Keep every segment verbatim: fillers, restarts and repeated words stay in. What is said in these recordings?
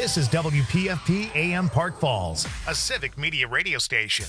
This is W P F P A M Park Falls, a civic media radio station.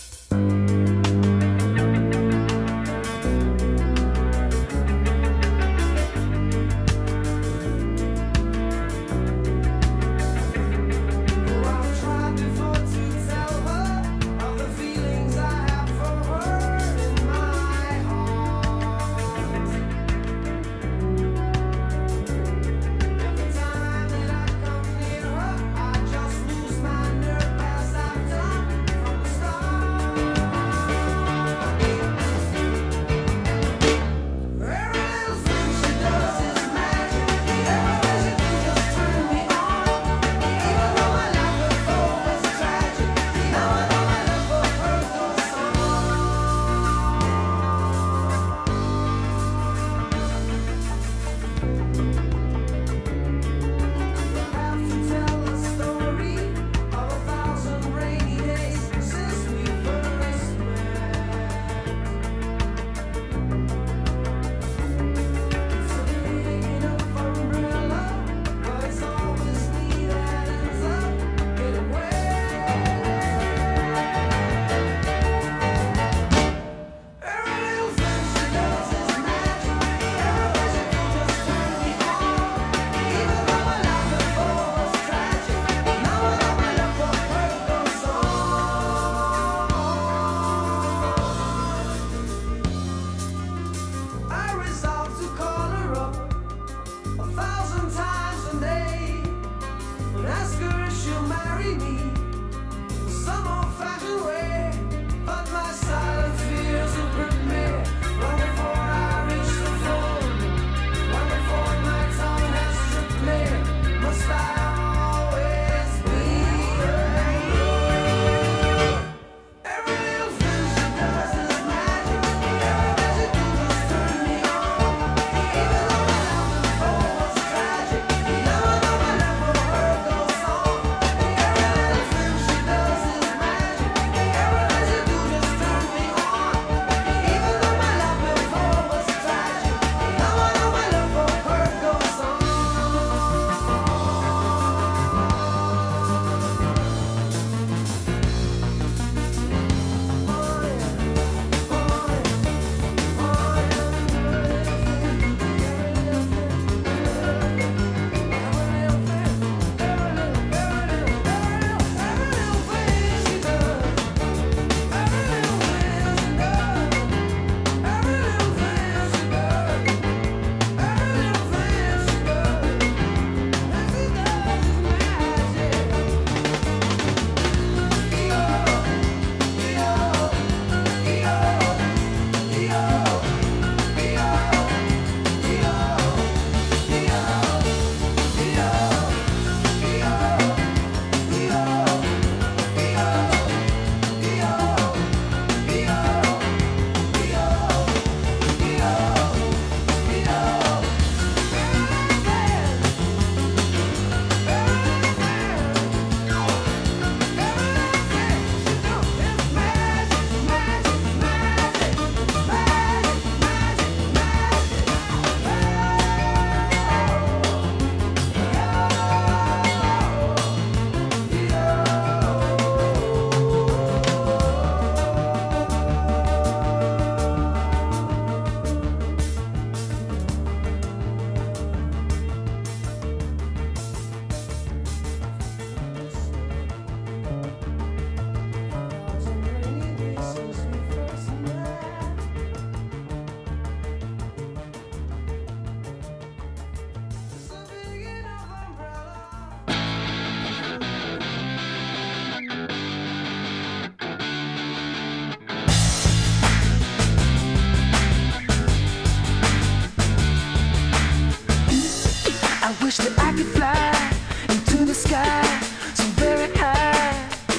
Wish that I could fly into the sky so very high,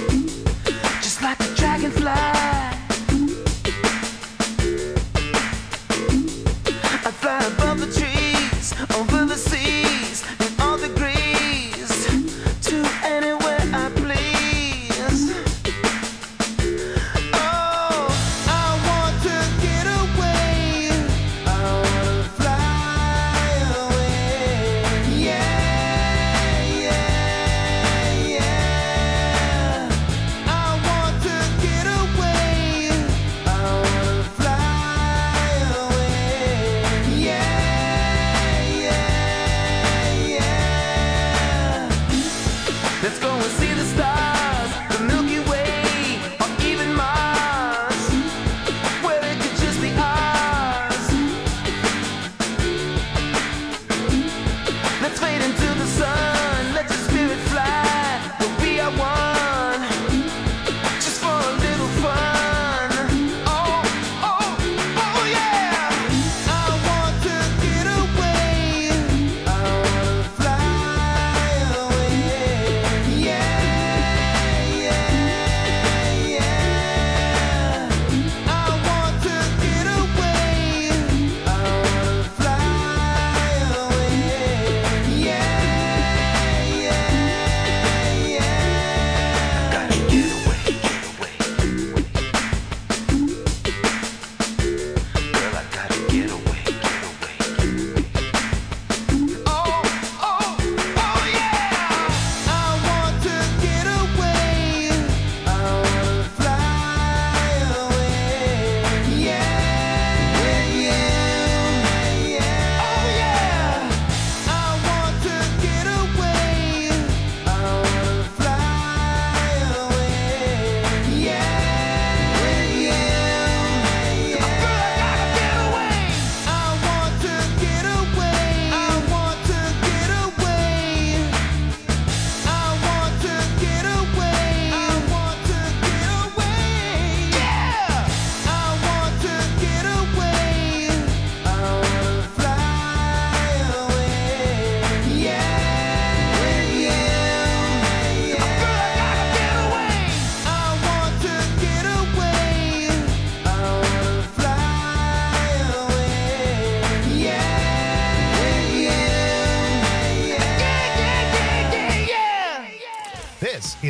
just like a dragonfly. I'd fly above the trees, over the seas, in all degrees, to anywhere I please. Oh, I want to get away. I wanna fly away. Yeah.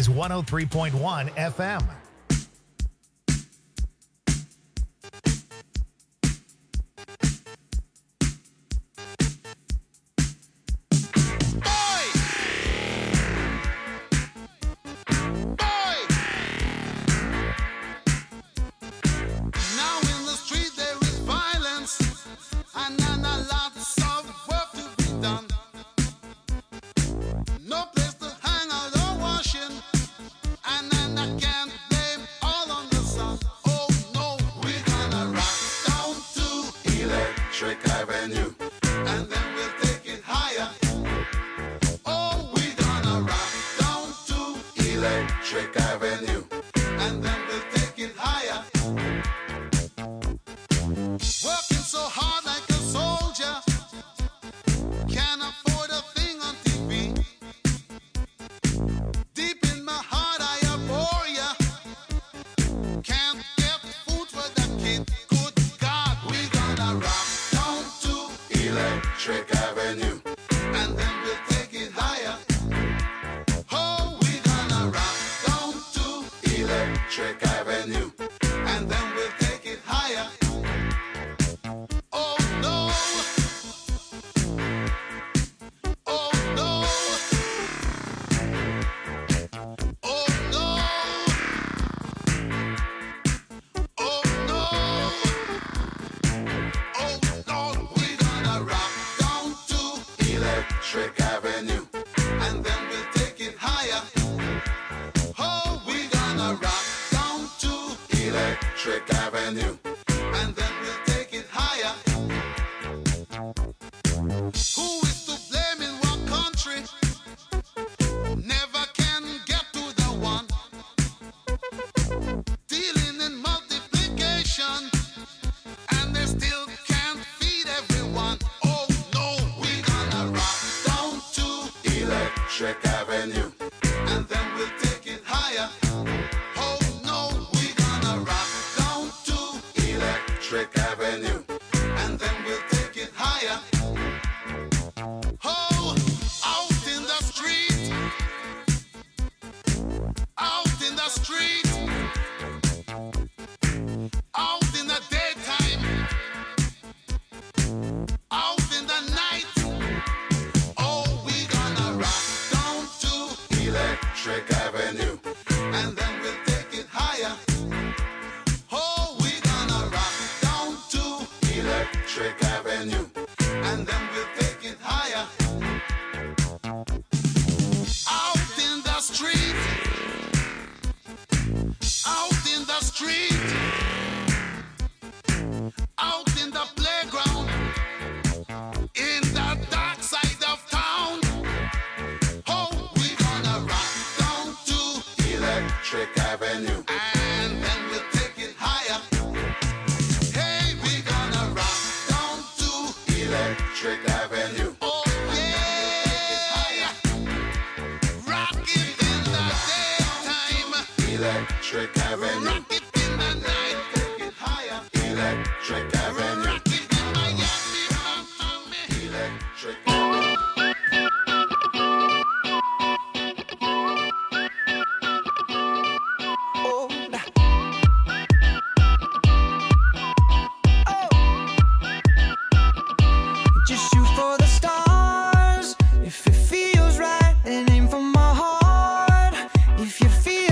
is one oh three point one F M.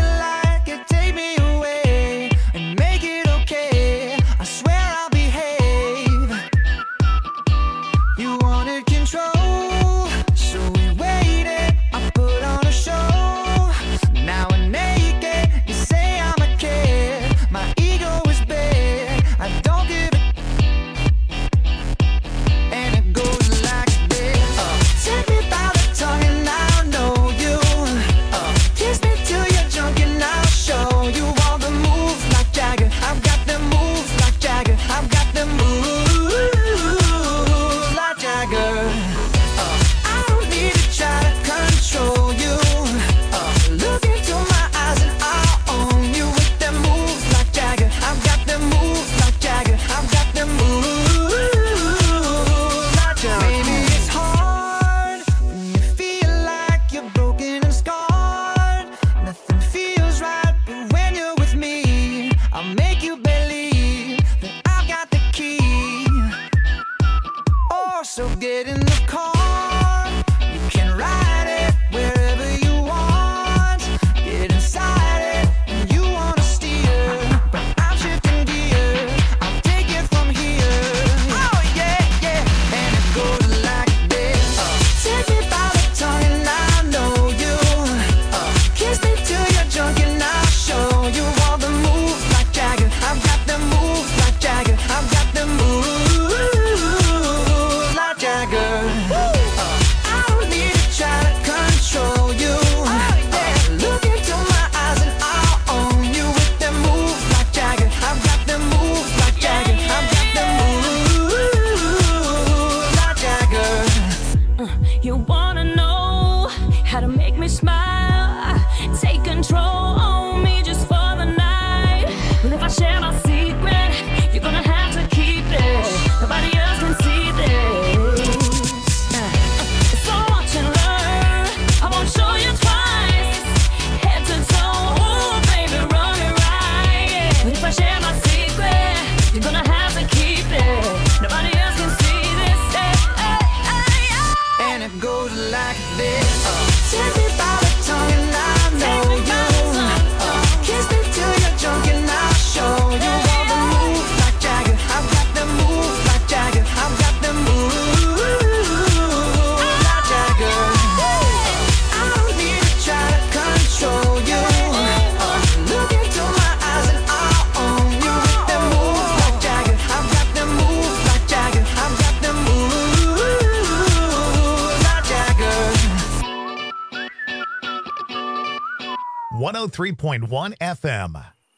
Take me away and make it okay. I swear I'll behave. one oh three point one F M.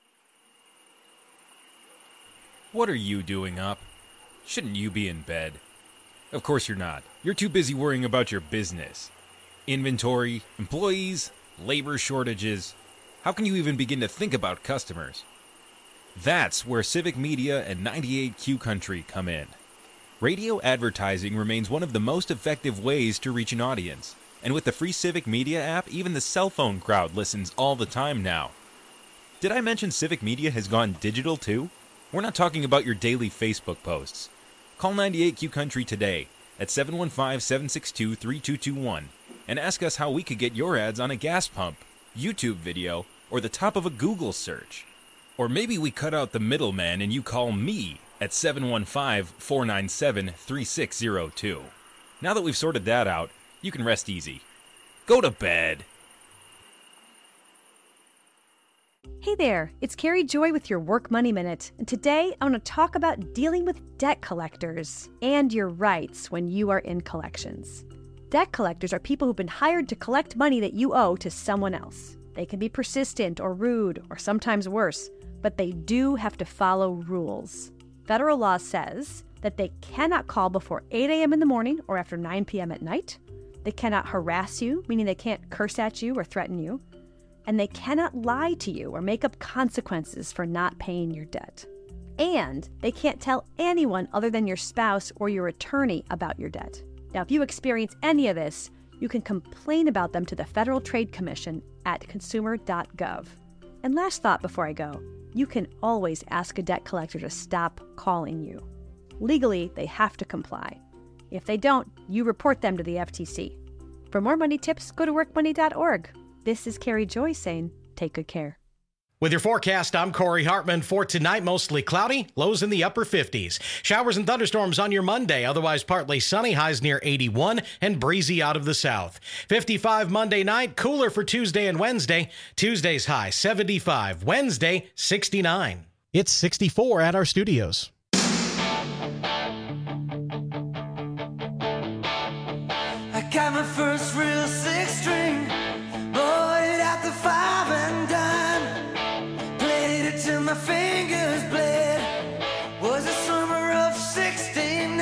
What are you doing up? Shouldn't you be in bed? Of course you're not. You're too busy worrying about your business. Inventory, employees, labor shortages. How can you even begin to think about customers? That's where Civic Media and ninety-eight Q Country come in. Radio advertising remains one of the most effective ways to reach an audience. And with the free Civic Media app, even the cell phone crowd listens all the time now. Did I mention Civic Media has gone digital too? We're not talking about your daily Facebook posts. Call ninety-eight Q Country today at seven one five, seven six two, three two two one and ask us how we could get your ads on a gas pump, YouTube video, or the top of a Google search. Or maybe we cut out the middleman and you call me at seven one five, four nine seven, three six zero two. Now that we've sorted that out, you can rest easy. Go to bed. Hey there, it's Carrie Joy with your Work Money Minute, and today I want to talk about dealing with debt collectors and your rights when you are in collections. Debt collectors are people who've been hired to collect money that you owe to someone else. They can be persistent or rude or sometimes worse, but they do have to follow rules. Federal law says that they cannot call before eight a.m. in the morning or after nine p.m. at night. They cannot harass you, meaning they can't curse at you or threaten you. And they cannot lie to you or make up consequences for not paying your debt. And they can't tell anyone other than your spouse or your attorney about your debt. Now, if you experience any of this, you can complain about them to the Federal Trade Commission at consumer dot gov. And last thought before I go, you can always ask a debt collector to stop calling you. Legally, they have to comply. If they don't, you report them to the F T C. For more money tips, go to work money dot org. This is Carrie Joy saying, take good care. With your forecast, I'm Corey Hartman. For tonight, mostly cloudy, lows in the upper fifties. Showers and thunderstorms on your Monday, otherwise partly sunny, highs near eighty-one, and breezy out of the south. fifty-five Monday night, cooler for Tuesday and Wednesday. Tuesday's high, seventy-five. Wednesday, sixty-nine. It's sixty-four at our studios. I got my first real six string, bought it at the five and dime, played it till my fingers bled, was the summer of sixty-nine,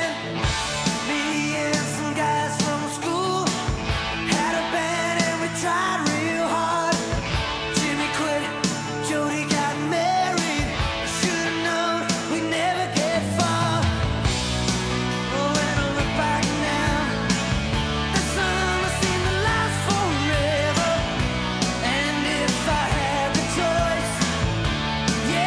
me and some guys from school, had a band and we tried real hard, Jimmy quit, Jody got married, I should've known we'd never get far, oh when I look back now, the summer seemed to last forever, and if I had the choice, yeah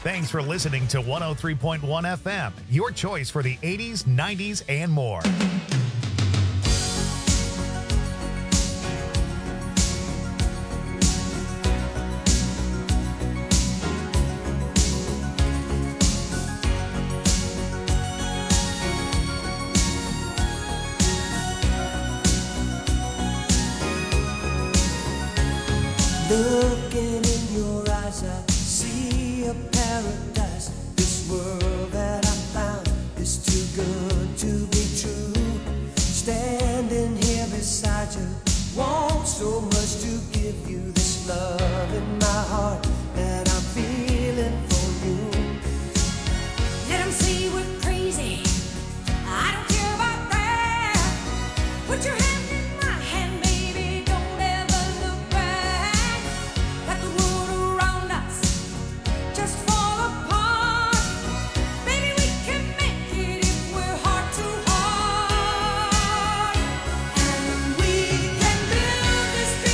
Thanks for listening to one oh three point one F M, your choice for the eighties, nineties, and more. Looking in your eyes, I see a paradise. This world that I found is too good to be true. Standing here beside you, want so much to give you this love in my heart that I'm feeling for you. Let 'em say we're crazy. I don't care about that. Put your hand in my hand, baby. Don't ever look back. Let the world around us just fall apart. Baby, we can make it if we're heart to heart. And we can build this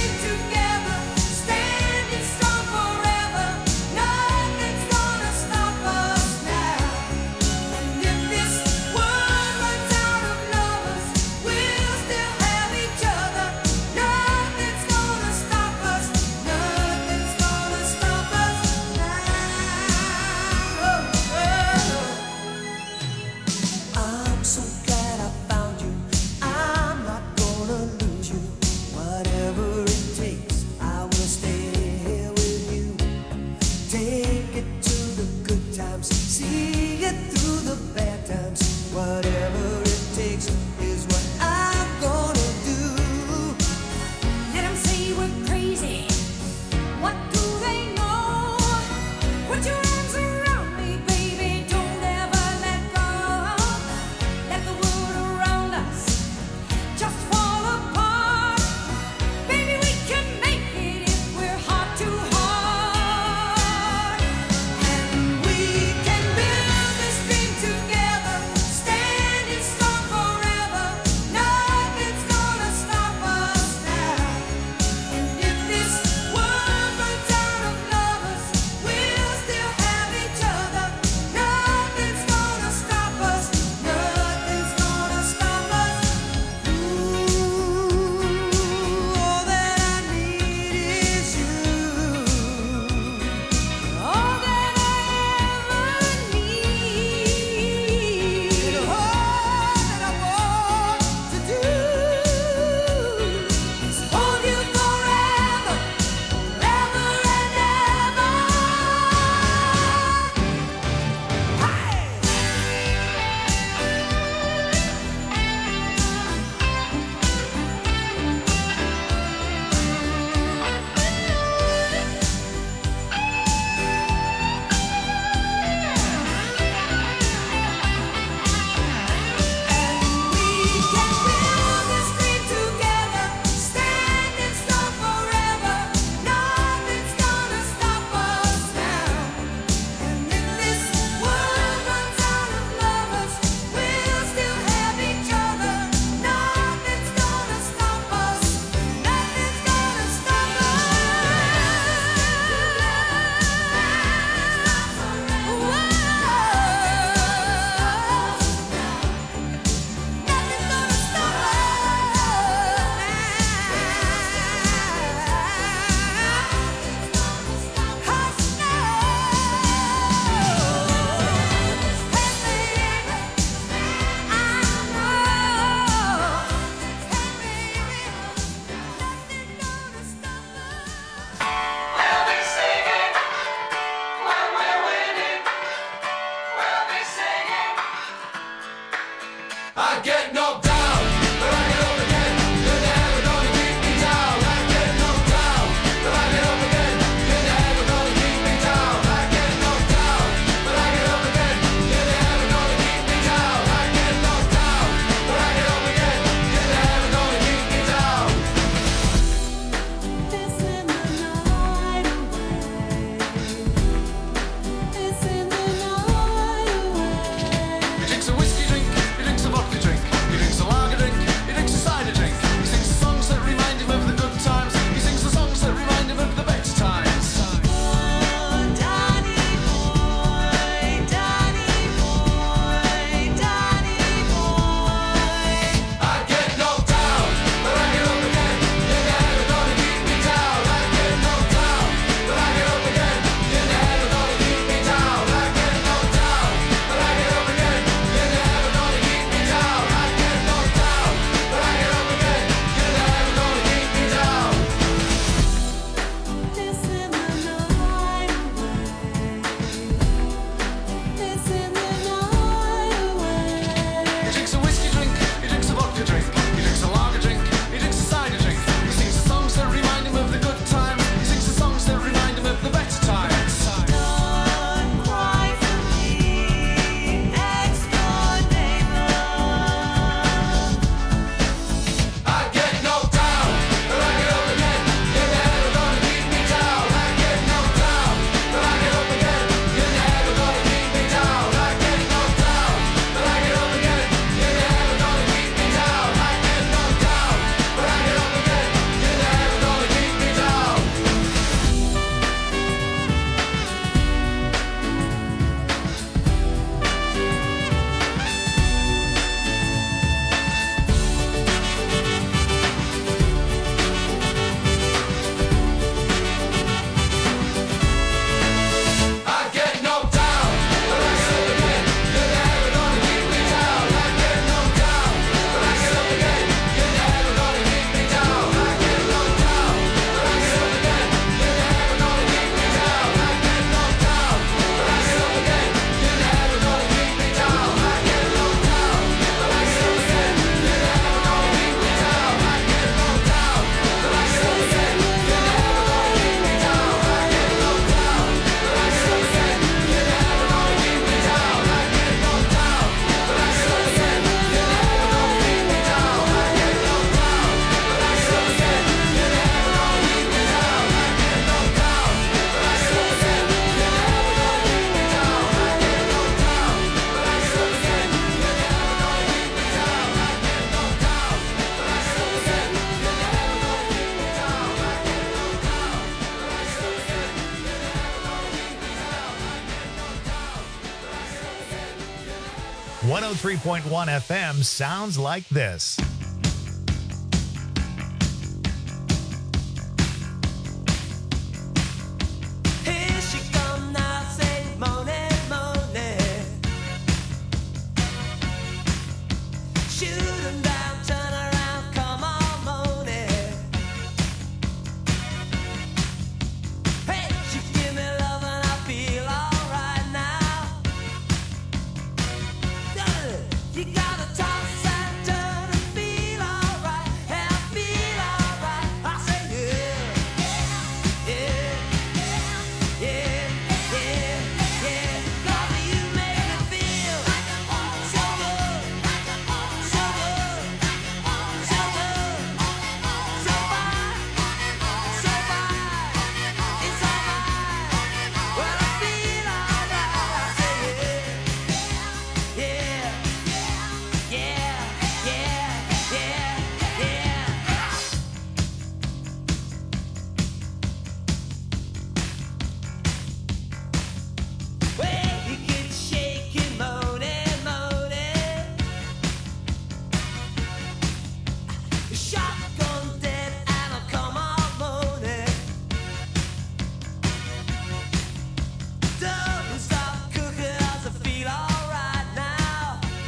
one oh three point one F M sounds like this. Here she come now, say moaning, moaning. Shoot 'em down, turn around, come on, moaning. Hey, she give me love and I feel alright now. You gotta toss and turn and feel alright, and I feel alright. I say yeah, yeah, yeah, yeah, yeah. 'Cause you make me feel so good, so good, so good, so fine, so fine. It's alright when I feel alright. I say yeah, yeah. Yeah, yeah, yeah, yeah. Well, you get shaking, moaning, moaning. Shotgun dead and I'll come on moaning. Don't stop cooking 'cause I feel alright now.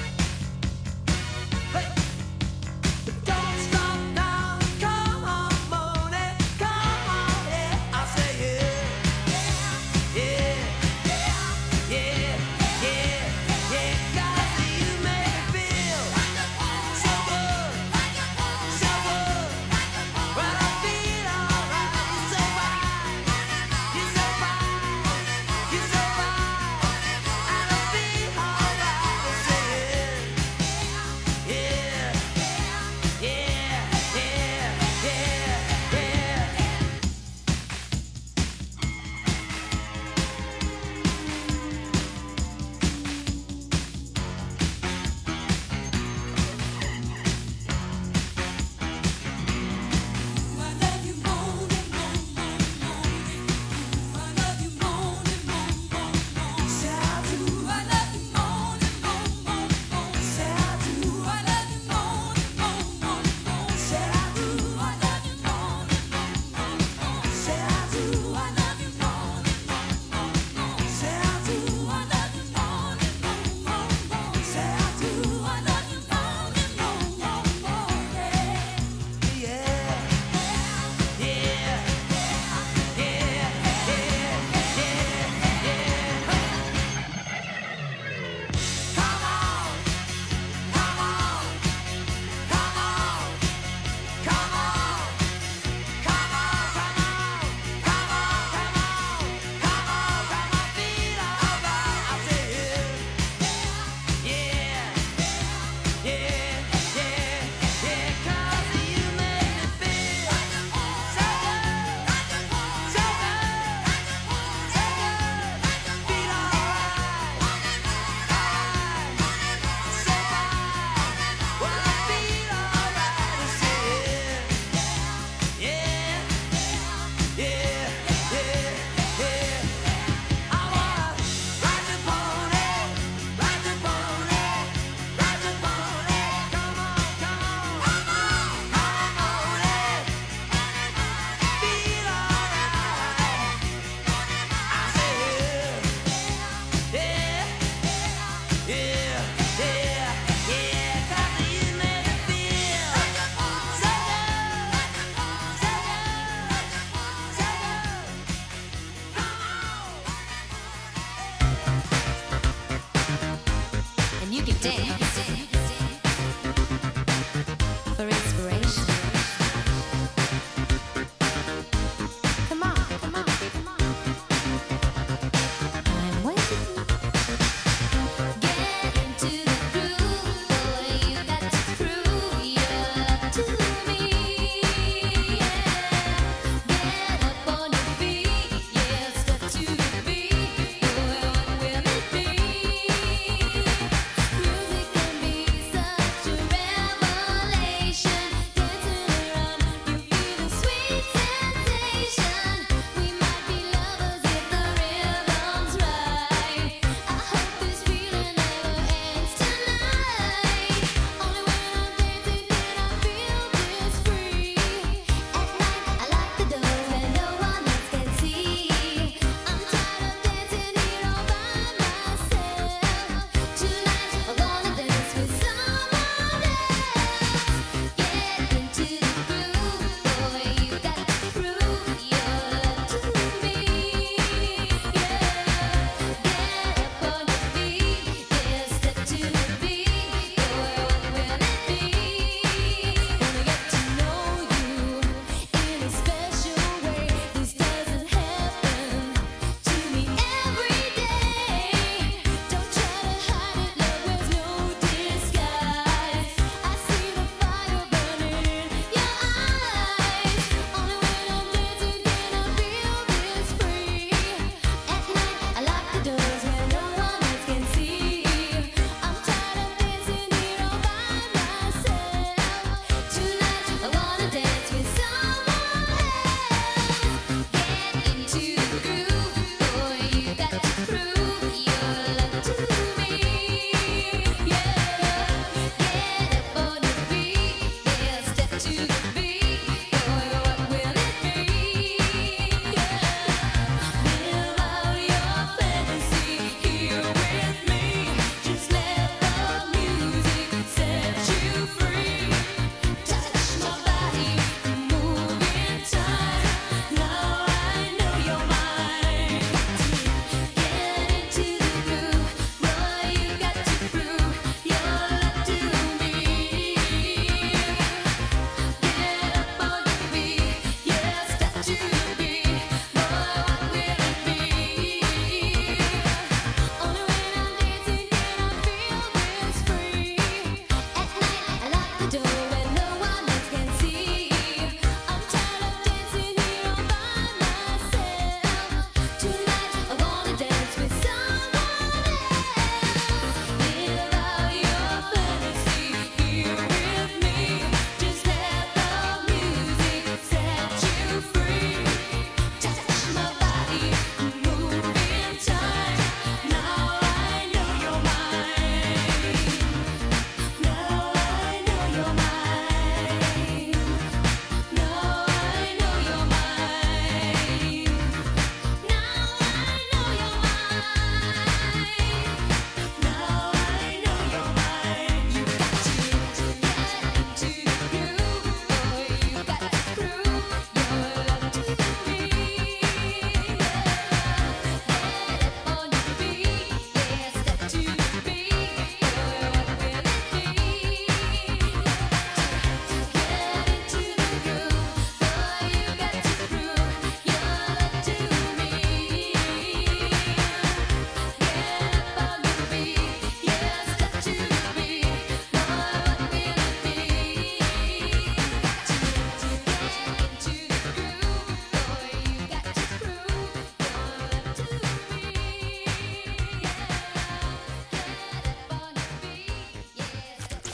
Hey, don't stop now, come on, moaning, come on, yeah. I say yeah, yeah, yeah, yeah, yeah. 'Cause you make me feel so good, so good. When I feel alright, you're so fine, you're so fine, you're so fine, and I feel alright. I say yeah. Yeah, yeah, yeah, yeah, yeah. I love you moaning, moaning, moaning. I love you moaning, moaning, moaning. Say I do. I love you moaning, moaning, moaning. Say I do. I love you moaning, moaning, moaning. Say I do. I love you moaning, moaning, moaning. Say I do. I love you moaning, moaning, moaning. Say I do. I love you moaning, moaning, moaning. Say I do. I love you moaning, moaning, moaning. Yeah, yeah, yeah, yeah, yeah, yeah. Come on, come on, come on, come on, come on, come on, come on, come on, come on, come on, feel alright. I say yeah, yeah, yeah, yeah, yeah. 'Cause you make me feel so good, so good, so good. Feel alright, alright, so fine. When I feel alright, I say yeah, yeah, yeah, yeah, yeah. I wanna ride the pony, ride the pony, ride the pony. Come on, come on, come on, come on, feel alright. I say yeah, yeah, yeah, yeah, yeah. 'Cause you make me feel so good, so good, so good. Come on. And you can dance for inspiration. Come on, come on, come on. I'm waiting. Get into the groove, boy. You got to prove your love to me. Get up on your feet, yeah, step to the beat. Boy, what will it be? Music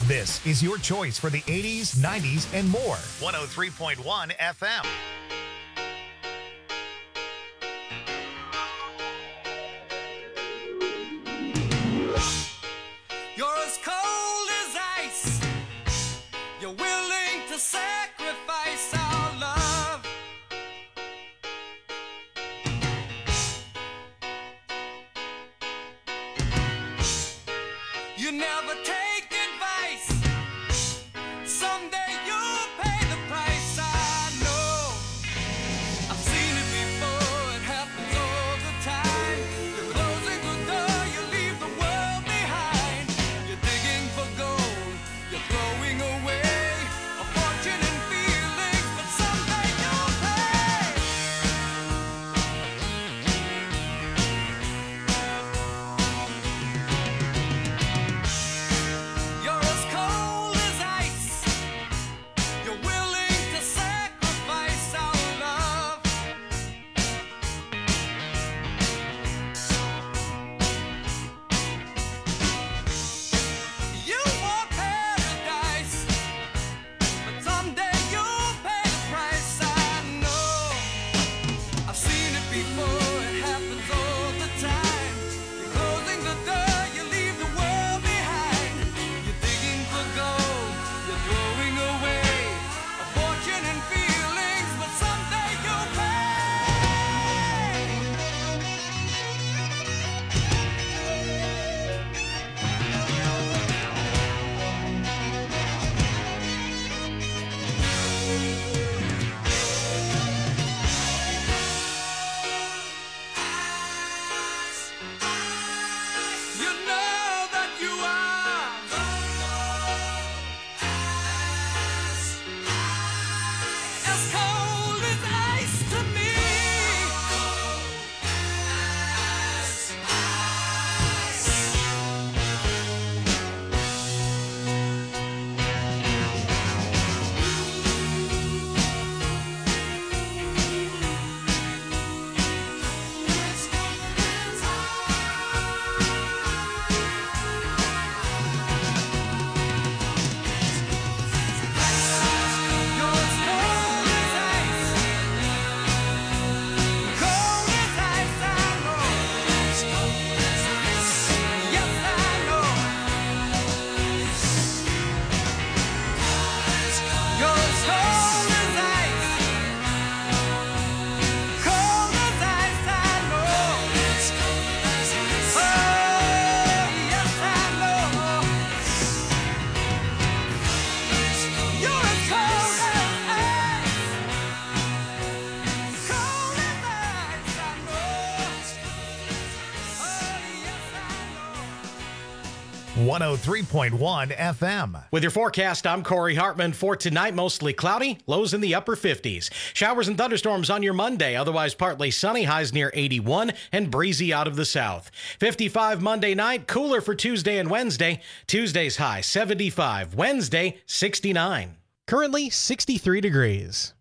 This is your choice for the eighties, nineties, and more. one oh three point one F M. You're as cold as ice. You're willing to sacrifice our love. You never take advice. Someday you'll pay the price. I know. I've seen it before. It happens all the time. You're closing the door. You leave the world behind. You're digging for gold. You're throwing away a fortune and feelings, but someday you'll pay. You're as cold as ice. You're willing to sacrifice our love. You want paradise, but someday you'll pay the price. I know. I've seen it before. It happens all the time. You're closing the door. You leave the world behind. You're digging for gold. You're throwing away a fortune and feelings, but someday you'll pay. You know that you are as cold as ice to me. You're as cold as ice, cold as ice. I know. Yes, I know. You're as cold as ice, cold as ice. I know. Oh, yes, I know. You're as cold as ice, cold as ice. I know. Oh, yes, I know. one oh three point one F M. With your forecast, I'm Corey Hartman. For tonight, mostly cloudy, lows in the upper fifties. Showers and thunderstorms on your Monday, otherwise partly sunny, highs near eighty-one, and breezy out of the south. fifty-five Monday night, cooler for Tuesday and Wednesday. Tuesday's high, seventy-five. Wednesday, sixty-nine. Currently, sixty-three degrees.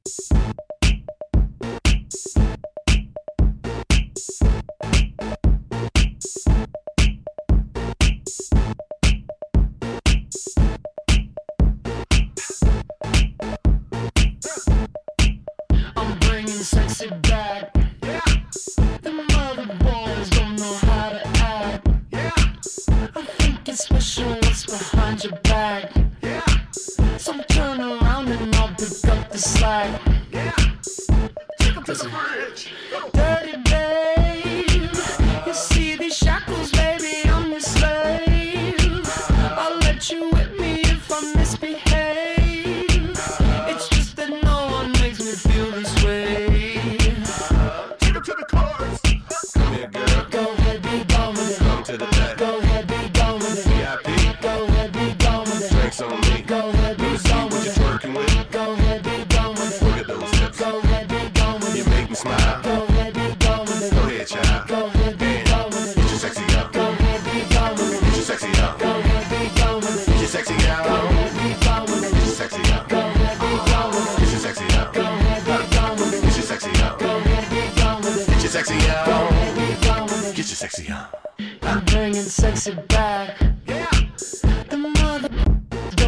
I'm bringing sexy back. The mother boys don't know how to act. I think it's special what's behind your back. So turn around and I'll pick up the slack. Take 'em to the bridge. Dirty babe, you see these shackles, baby, I'm your slave. I'll let you whip me if I misbehave. It's just that no one makes me feel this way. Take 'em to the chorus. Come here, girl. Go ahead, be gone with it. Come to the back. Go ahead, be gone with it. V I P. Go ahead, be gone with it. Drinks on me. Go ahead, be Let me see gone what with you're it. twerking with. Go ahead, be gone with it. Look at those hips. Go ahead, be gone with You it. make me smile. Go ahead, be gone with it. Go ahead, child. Go ahead, be Damn. gone with it. Get your sexy out. Go ahead, be gone with it. Get your sexy out. Go ahead, be gone with it. Get your sexy out. Go ahead, be gone with it. Get your sexy out. Go ahead, be gone with it. Get your sexy out. Go ahead, be gone with it. Get your sexy out. Go ahead, be gone with it. Get your sexy out. Go ahead, be gone with it. Get your sexy out. I'm bringing sexy back. The mother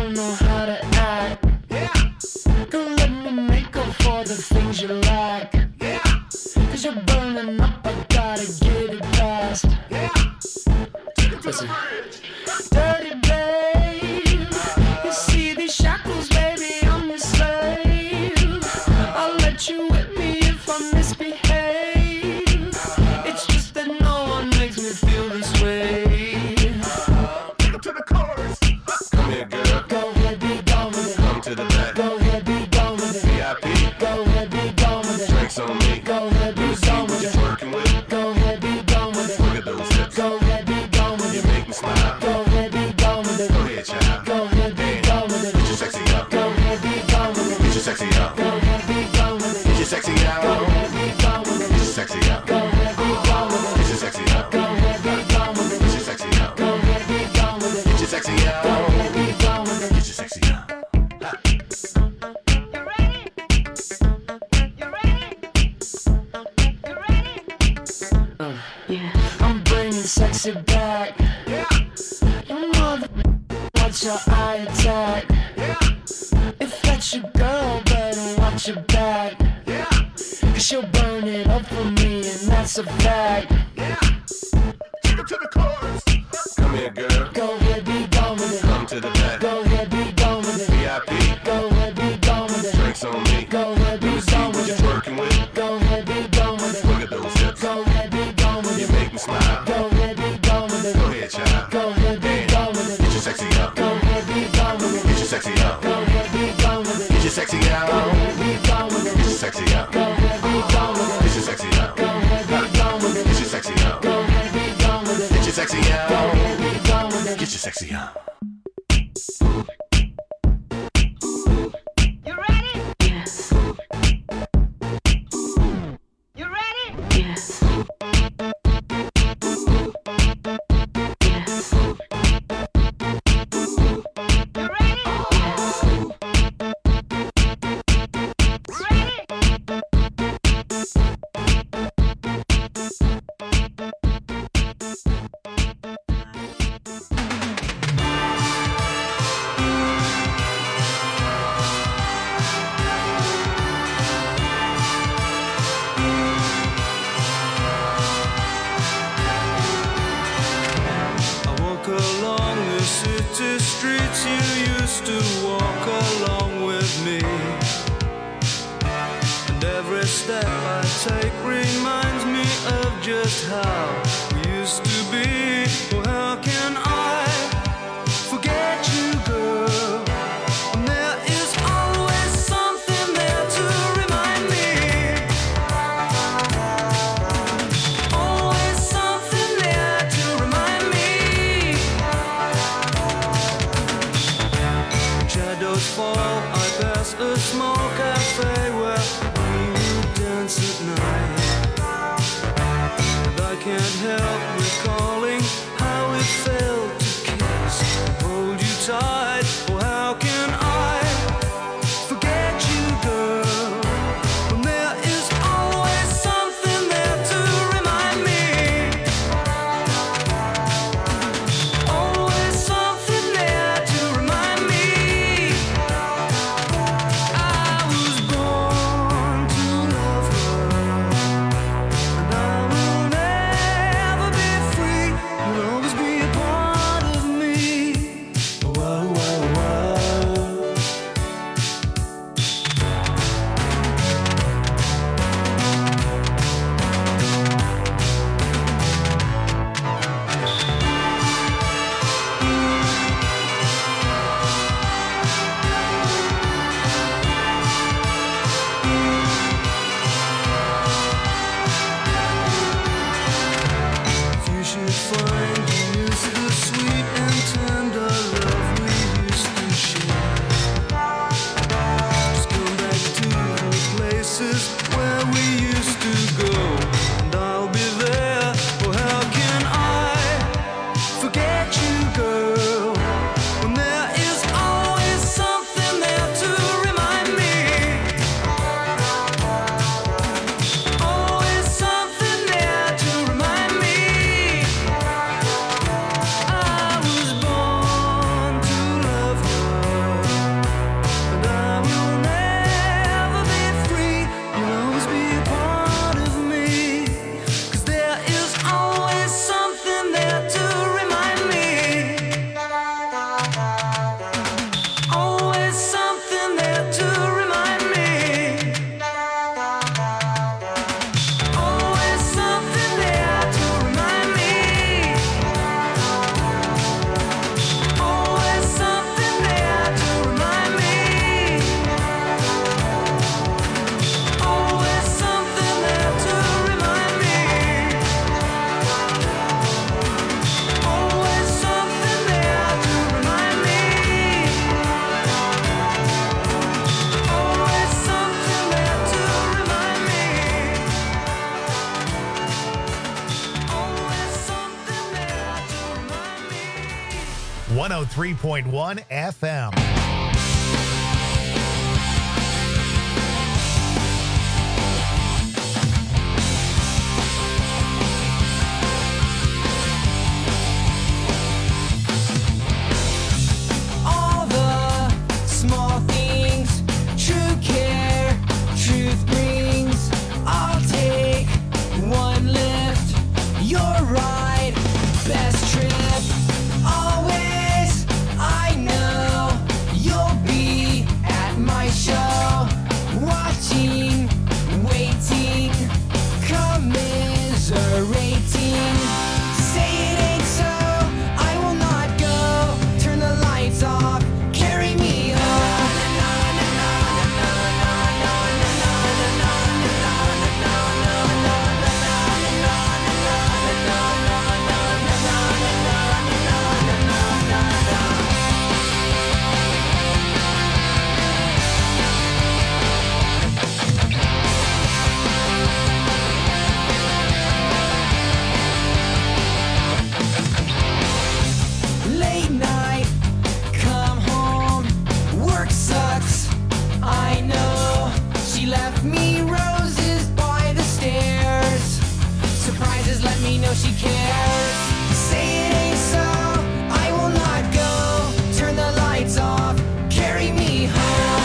Cause you're burning up, I gotta get it fast. Yeah. Take it to Listen. the bridge. Dirty babe, you see these shackles, baby, I'm your slave. I'll let you whip me if I misbehave. It's just that no one makes me feel this way. Take it to the chorus. Come here, girl. Go ahead, be gone with it. Come to the back. Go ahead, be gone with it. V I P. Go ahead, be gone with it. Drinks on me. Go ahead, be You see gone what with you're it. twerking with? Go ahead, be gone with it. Look at those hips. Go ahead, be gone with You it. make me smile. Go ahead, be gone with it. Go ahead, child. Go ahead, be gone with it. Get your sexy up. Go ahead, be gone with it. Get your sexy up. Go ahead, be gone with it. Get your sexy Go out. ahead, be gone with it. Get your sexy up. Go ahead, be gone with it. Get your sexy up. Go ahead, be gone with it. Get your sexy up. Go ahead, be gone with it. Get your sexy Go out. ahead, be gone with it. Get your sexy up. You ready? You ready? You ready? Yeah, I'm bringing sexy back. Yeah. You mother, watch your eye attack. Yeah. If that's your girl, better watch your back. Yeah. Cause she'll burn it up for me, and that's a fact. Yeah. Take it to the chorus. Come here, girl. Go ahead, be gone with it. Come to the back. Go ahead, be gone with it. V I P. Go ahead, be gone with it. Drinks on me. Go ahead, be You see gone what with you're it. twerking with? Go ahead, be gone with it. Look at those hips. Go ahead, be gone with You it. make me smile. Go ahead, be gone with it. Go ahead, child. Go ahead, be gone with it. Get your sexy up. Go ahead, be gone with Get it. your sexy up. Go ahead, be gone with it. Get your sexy Go out. ahead, be gone with Get your it. sexy up. Go ahead, be gone with it. Get your sexy up. Go ahead, be gone with Get it. your sexy up. Go ahead, be gone with it. Get your sexy Go out. ahead, be gone with it. Get your sexy up. You ready? Yes, You ready? yes. Yes, You ready? Ready? I walk along the city streets you used to walk along with me. And every step I take reminds me of just how we used to be. Oh, how can I forget you, girl? And there is always something there to remind me. Always something there to remind me. Shadows fall, I pass a small cafe where we dance at night. And I can't help recalling one oh three point one F M. All the small things, true care, truth brings. I'll take one lift, you're right, best trip. Always, I know you'll be at my show, watching, waiting, commiserating. Say it ain't so, I will not go. Turn the lights off, carry me home. Late night, come home, work sucks, I know. She left me roses by the stairs. Surprises let me know she cares. Say it ain't so, I will not go. Turn the lights off, carry me home.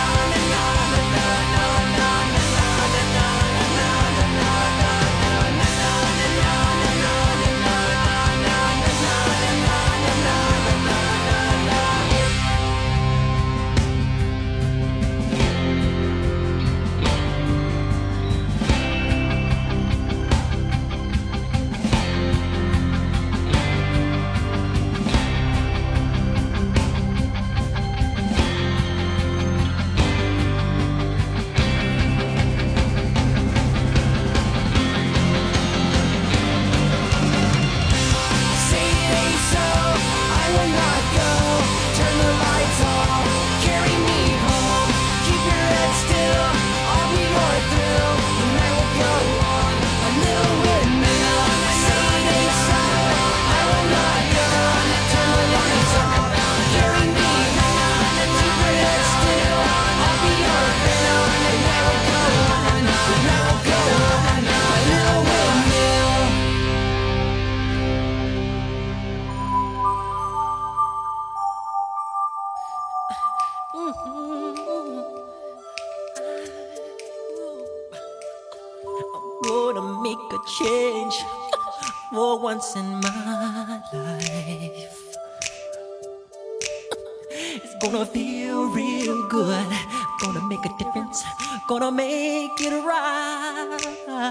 Say it ain't so, I will not go. Turn the lights off, carry me home. Keep your head still, I'll be your thrill. The night will go on, a little windmill. Say it ain't so, I will not go. Turn the lights off, carry me home. Keep your head still, I'll be your thrill. The night will go on, the night will go on, a little windmill. Gonna make a change for once in my life. It's gonna feel real good. Gonna make a difference. Gonna make it right.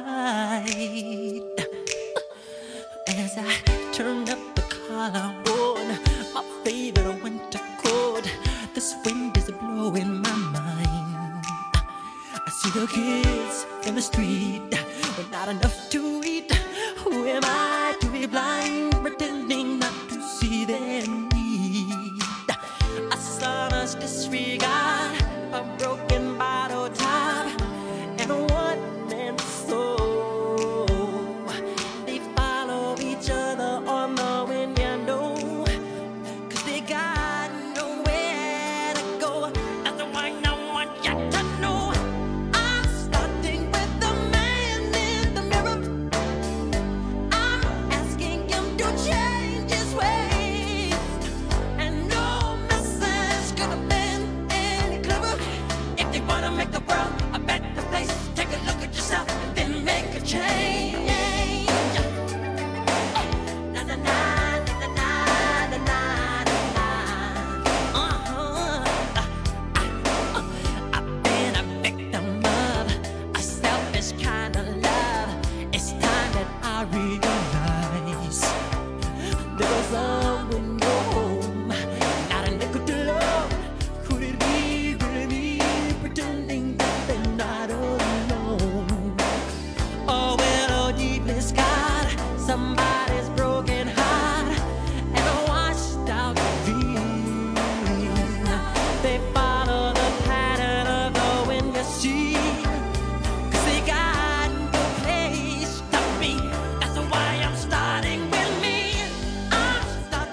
As I turn up the collar on my favorite winter coat, this wind is blowing my mind. I see the kids in the street with not enough to eat. Who am I to be blind, pretending not to see their need? A sonorous disregard, a broken bottle top, and a one-man soul. They follow each other on the window, 'cause they got nowhere to go. That's why I want you to know I'm starting with the man in the mirror. I'm asking him to change his ways, and no message could have been any clearer. If you wanna make the world a better place, take a look at yourself and then make a change. Na na na na na na na na. Uh-huh. I've been a victim of a selfish kind of love. It's time that I realize there was someone no home, not a nickel to love. Could it be really me pretending that they're not alone? Oh, well, oh, deeply scarred, somebody's broken heart, and a washed out dream. They follow the pattern of the wind, you see, 'cause they got no place to be. That's why I'm starting with me. I'm starting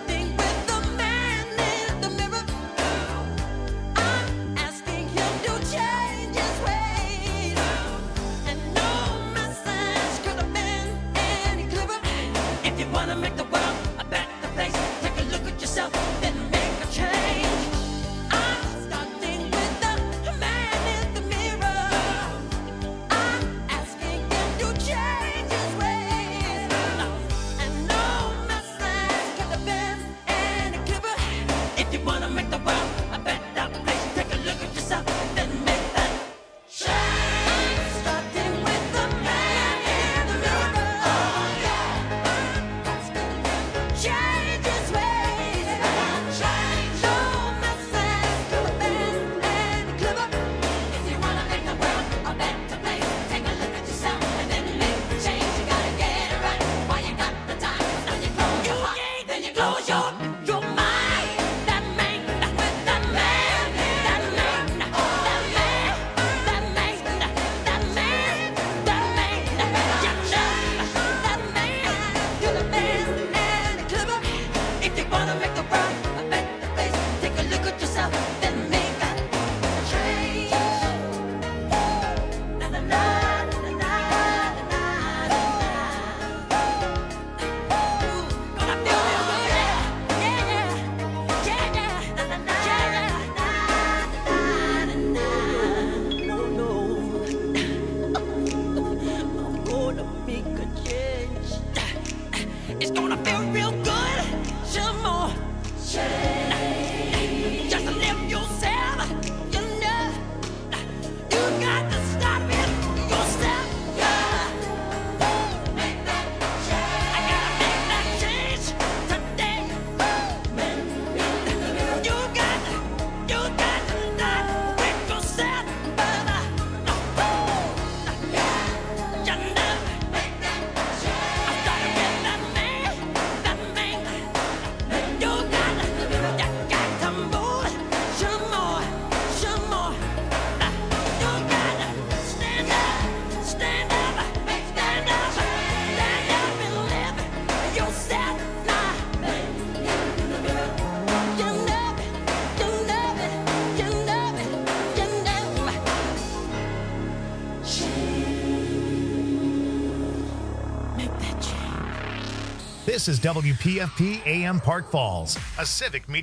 It's gonna feel real good. Some more. Just to live yourself. You know, you got to start with yourself. Make that change. I gotta make that change today. You got to, you got to start with yourself, brother. You know, make that change. I started with that man, that man. You got to, you got to move some more, some more. You got to stand up, stand up, stand up, stand up and live yourself now. You know it, you know it, you know it, you know it. Make that change. This is W P F P A M Park Falls, a civic media.